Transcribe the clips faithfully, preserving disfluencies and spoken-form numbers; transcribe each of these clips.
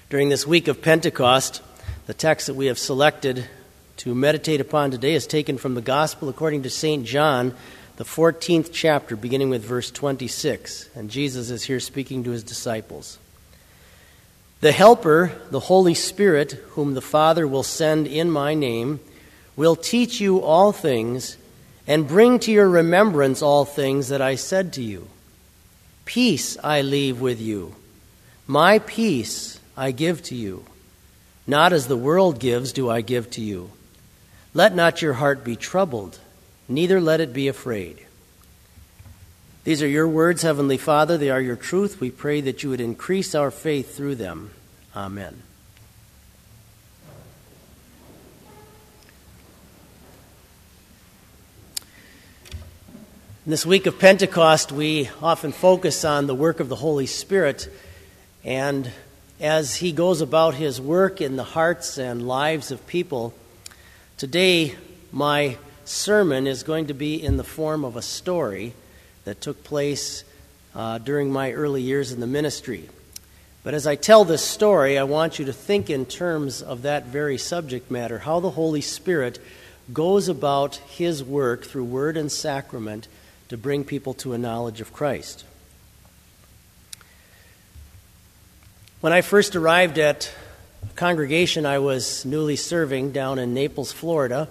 During this week of Pentecost, the text that we have selected to meditate upon today is taken from the Gospel according to Saint John, the fourteenth chapter, beginning with verse twenty-six. And Jesus is here speaking to his disciples. The Helper, the Holy Spirit, whom the Father will send in my name, will teach you all things and bring to your remembrance all things that I said to you. Peace I leave with you. My peace I give to you. Not as the world gives do I give to you. Let not your heart be troubled, neither let it be afraid. These are your words, Heavenly Father. They are your truth. We pray that you would increase our faith through them. Amen. In this week of Pentecost, we often focus on the work of the Holy Spirit, and as he goes about his work in the hearts and lives of people, today my sermon is going to be in the form of a story that took place uh, during my early years in the ministry. But as I tell this story, I want you to think in terms of that very subject matter, how the Holy Spirit goes about his work through word and sacrament to bring people to a knowledge of Christ. When I first arrived at a congregation I was newly serving down in Naples, Florida,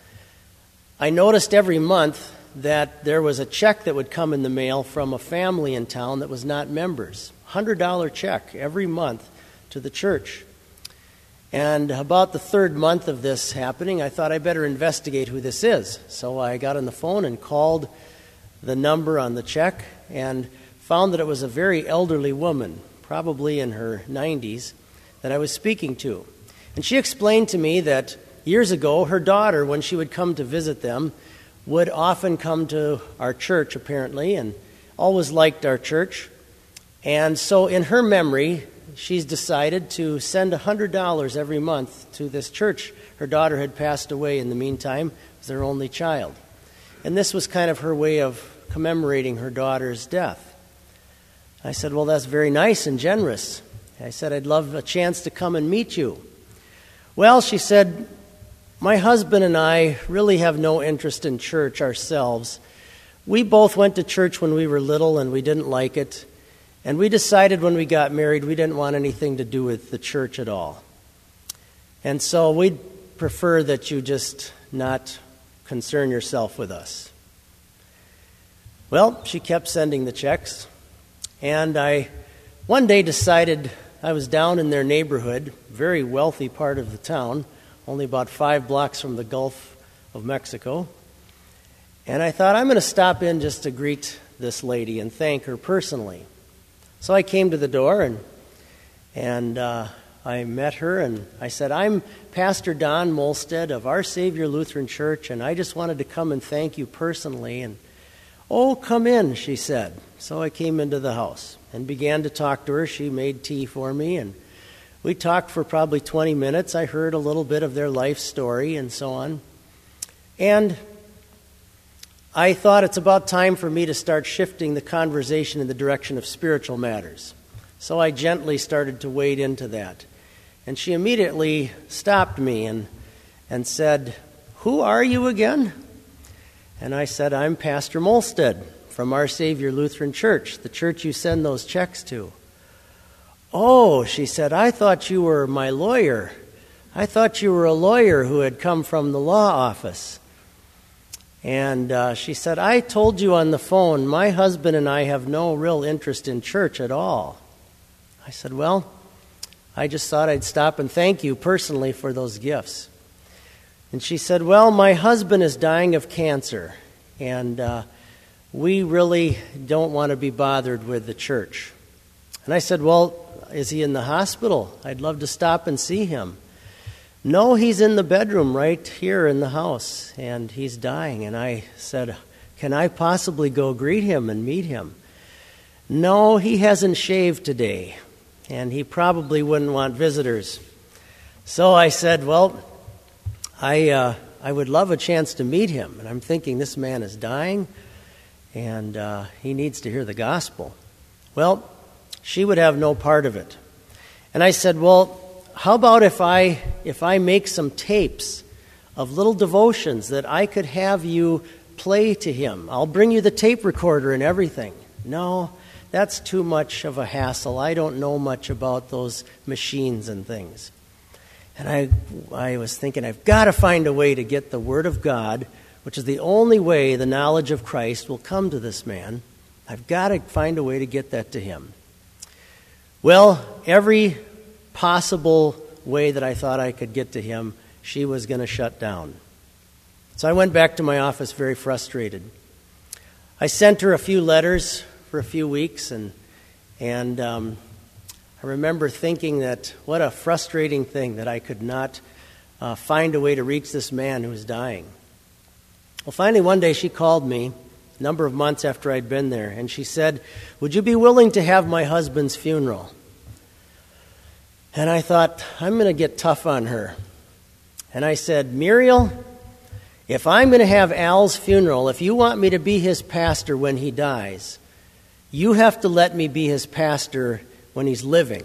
I noticed every month that there was a check that would come in the mail from a family in town that was not members. one hundred dollars check every month to the church. And about the third month of this happening, I thought I better investigate who this is. So I got on the phone and called the number on the check and found that it was a very elderly woman, probably in her nineties, that I was speaking to. And she explained to me that years ago, her daughter, when she would come to visit them, would often come to our church, apparently, and always liked our church. And so in her memory, she's decided to send one hundred dollars every month to this church. Her daughter had passed away in the meantime, was their only child. And this was kind of her way of commemorating her daughter's death. I said, well, that's very nice and generous. I said, I'd love a chance to come and meet you. Well, she said, my husband and I really have no interest in church ourselves. We both went to church when we were little and we didn't like it. And we decided when we got married we didn't want anything to do with the church at all. And so we'd prefer that you just not concern yourself with us. Well, she kept sending the checks. And I one day decided, I was down in their neighborhood, very wealthy part of the town, only about five blocks from the Gulf of Mexico. And I thought, I'm going to stop in just to greet this lady and thank her personally. So I came to the door and and uh, I met her and I said, I'm Pastor Don Molstead of Our Savior Lutheran Church, and I just wanted to come and thank you personally. And oh, come in, she said. So I came into the house and began to talk to her. She made tea for me, and we talked for probably twenty minutes. I heard a little bit of their life story and so on. And I thought it's about time for me to start shifting the conversation in the direction of spiritual matters. So I gently started to wade into that. And she immediately stopped me and, and said, who are you again? And I said, I'm Pastor Molstead from Our Savior Lutheran Church, the church you send those checks to. Oh, she said, I thought you were my lawyer. I thought you were a lawyer who had come from the law office. And uh, she said, I told you on the phone, my husband and I have no real interest in church at all. I said, well, I just thought I'd stop and thank you personally for those gifts. And she said, well, my husband is dying of cancer, and uh, we really don't want to be bothered with the church. And I said, well, is he in the hospital? I'd love to stop and see him. No, he's in the bedroom right here in the house, and he's dying. And I said, can I possibly go greet him and meet him? No, he hasn't shaved today, and he probably wouldn't want visitors. So I said, well, I uh, I would love a chance to meet him. And I'm thinking, this man is dying, and uh, he needs to hear the gospel. Well, she would have no part of it. And I said, well, how about if I if I make some tapes of little devotions that I could have you play to him? I'll bring you the tape recorder and everything. No, that's too much of a hassle. I don't know much about those machines and things. And I, I was thinking, I've got to find a way to get the Word of God, which is the only way the knowledge of Christ will come to this man. I've got to find a way to get that to him. Well, every possible way that I thought I could get to him, she was going to shut down. So I went back to my office very frustrated. I sent her a few letters for a few weeks, and and um, I remember thinking that what a frustrating thing that I could not uh, find a way to reach this man who was dying. Well, finally one day she called me, a number of months after I'd been there, and she said, would you be willing to have my husband's funeral? And I thought, I'm going to get tough on her. And I said, Muriel, if I'm going to have Al's funeral, if you want me to be his pastor when he dies, you have to let me be his pastor when he's living.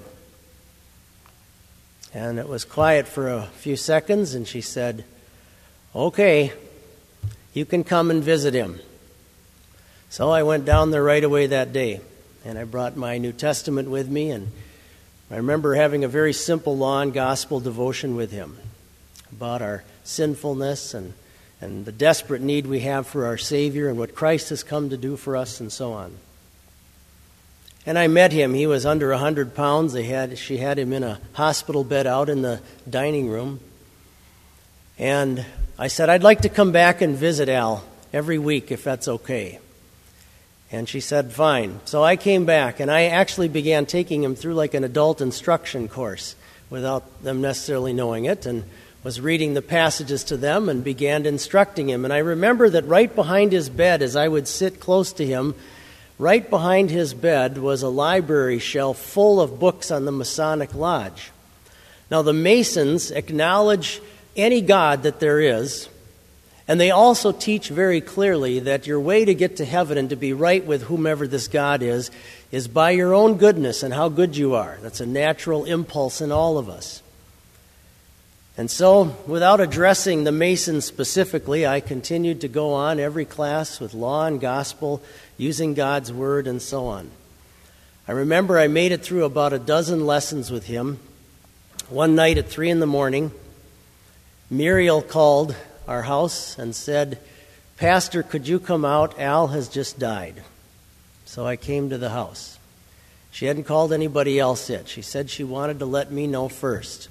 And it was quiet for a few seconds, and she said, okay, you can come and visit him. So I went down there right away that day, and I brought my New Testament with me, and I remember having a very simple law and gospel devotion with him about our sinfulness and, and the desperate need we have for our Savior and what Christ has come to do for us and so on. And I met him. He was under one hundred pounds. They had, she had him in a hospital bed out in the dining room. And I said, I'd like to come back and visit Al every week if that's okay. And she said, fine. So I came back, and I actually began taking him through like an adult instruction course without them necessarily knowing it, and was reading the passages to them and began instructing him. And I remember that right behind his bed, as I would sit close to him, right behind his bed was a library shelf full of books on the Masonic Lodge. Now, the Masons acknowledge any God that there is, and they also teach very clearly that your way to get to heaven and to be right with whomever this God is, is by your own goodness and how good you are. That's a natural impulse in all of us. And so, without addressing the Masons specifically, I continued to go on every class with law and gospel, using God's Word and so on. I remember I made it through about a dozen lessons with him. One night at three in the morning, Muriel called our house and said, Pastor, could you come out? Al has just died. So I came to the house. She hadn't called anybody else yet. She said she wanted to let me know first.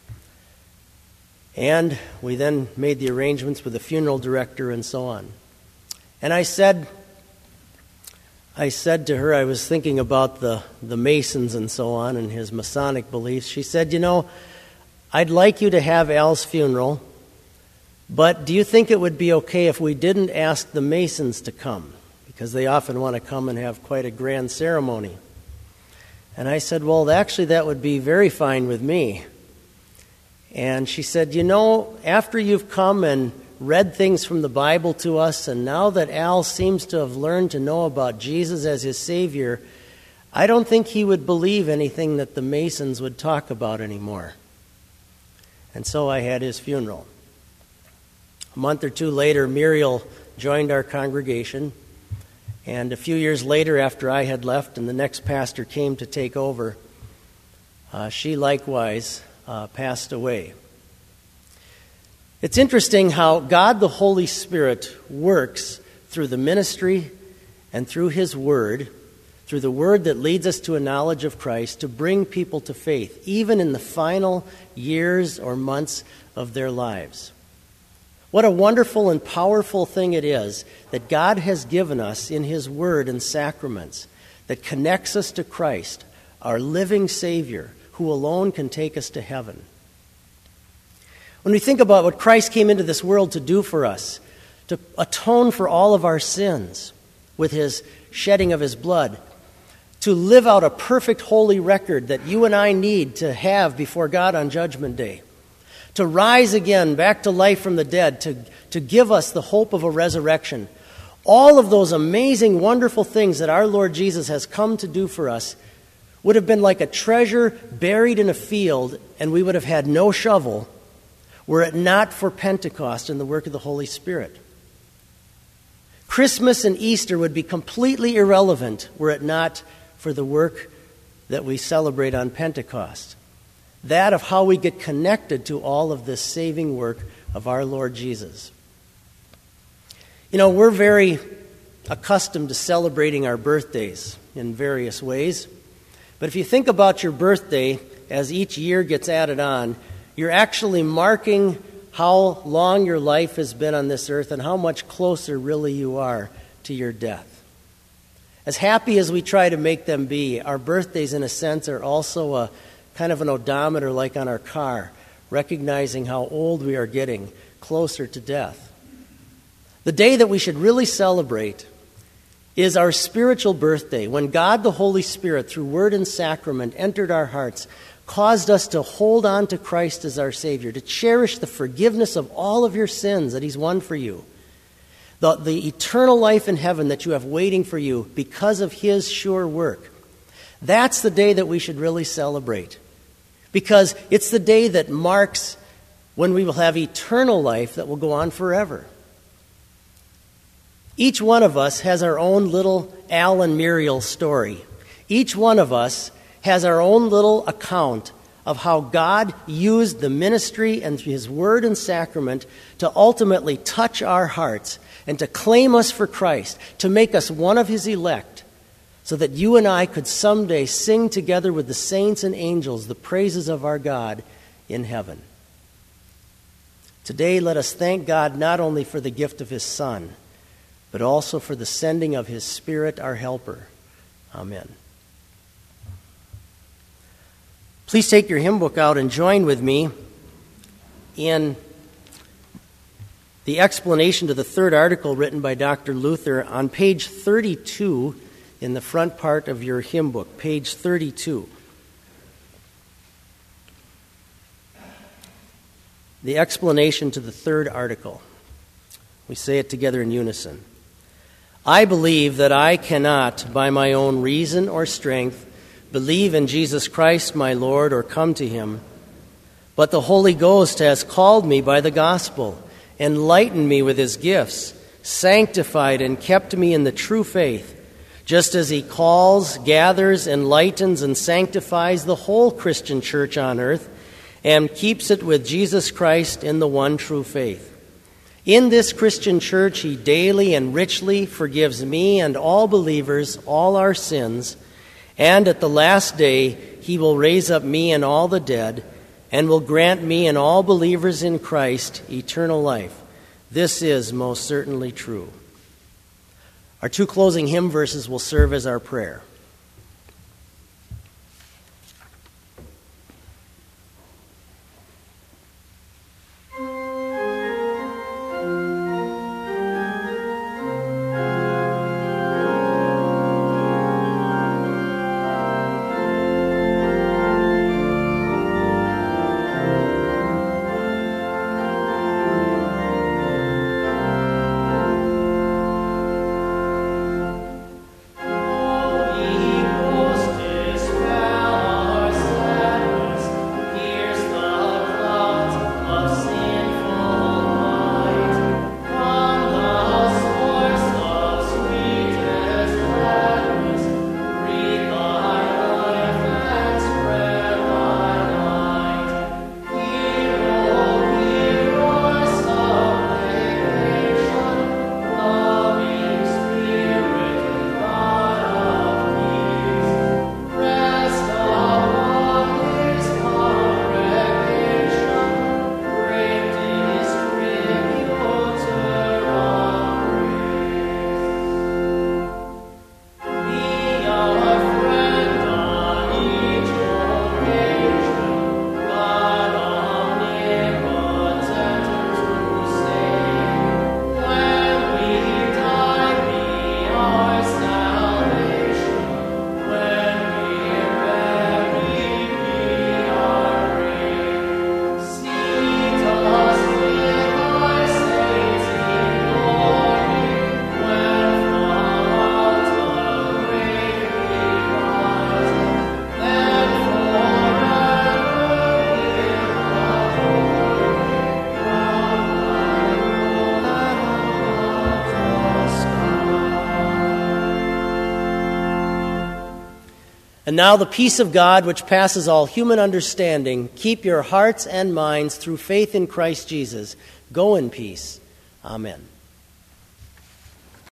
And we then made the arrangements with the funeral director and so on. And I said, I said to her, I was thinking about the, the Masons and so on and his Masonic beliefs. She said, you know, I'd like you to have Al's funeral, but do you think it would be okay if we didn't ask the Masons to come? Because they often want to come and have quite a grand ceremony. And I said, well, actually, that would be very fine with me. And she said, you know, after you've come and read things from the Bible to us, and now that Al seems to have learned to know about Jesus as his Savior, I don't think he would believe anything that the Masons would talk about anymore. And so I had his funeral. A month or two later, Muriel joined our congregation. And a few years later, after I had left and the next pastor came to take over, uh, she likewise uh, passed away. It's interesting how God the Holy Spirit works through the ministry and through His Word, through the Word that leads us to a knowledge of Christ, to bring people to faith, even in the final years or months of their lives. What a wonderful and powerful thing it is that God has given us in His Word and sacraments that connects us to Christ, our living Savior, who alone can take us to heaven. When we think about what Christ came into this world to do for us, to atone for all of our sins with His shedding of His blood, to live out a perfect holy record that you and I need to have before God on Judgment Day, to rise again back to life from the dead, to, to give us the hope of a resurrection. All of those amazing, wonderful things that our Lord Jesus has come to do for us, would have been like a treasure buried in a field, and we would have had no shovel were it not for Pentecost and the work of the Holy Spirit. Christmas and Easter would be completely irrelevant were it not for the work that we celebrate on Pentecost. That of how we get connected to all of this saving work of our Lord Jesus. You know, we're very accustomed to celebrating our birthdays in various ways. But if you think about your birthday as each year gets added on, you're actually marking how long your life has been on this earth and how much closer really you are to your death. As happy as we try to make them be, our birthdays in a sense are also a kind of an odometer like on our car, recognizing how old we are getting, closer to death. The day that we should really celebrate is our spiritual birthday, when God the Holy Spirit, through word and sacrament, entered our hearts, caused us to hold on to Christ as our Savior, to cherish the forgiveness of all of your sins that He's won for you, the, the eternal life in heaven that you have waiting for you because of His sure work. That's the day that we should really celebrate, because it's the day that marks when we will have eternal life that will go on forever. Each one of us has our own little Al and Muriel story. Each one of us has our own little account of how God used the ministry and His word and sacrament to ultimately touch our hearts and to claim us for Christ, to make us one of His elect, so that you and I could someday sing together with the saints and angels the praises of our God in heaven. Today, let us thank God not only for the gift of His Son, but also for the sending of His Spirit, our helper. Amen. Please take your hymn book out and join with me in the explanation to the third article written by Doctor Luther on page thirty-two in the front part of your hymn book, page thirty-two. The explanation to the third article. We say it together in unison. I believe that I cannot, by my own reason or strength, believe in Jesus Christ my Lord or come to Him, but the Holy Ghost has called me by the gospel, enlightened me with His gifts, sanctified and kept me in the true faith, just as He calls, gathers, enlightens, and sanctifies the whole Christian church on earth, and keeps it with Jesus Christ in the one true faith. In this Christian church, He daily and richly forgives me and all believers all our sins, and at the last day He will raise up me and all the dead, and will grant me and all believers in Christ eternal life. This is most certainly true. Our two closing hymn verses will serve as our prayer. Holy And now the peace of God, which passes all human understanding, keep your hearts and minds through faith in Christ Jesus. Go in peace. Amen.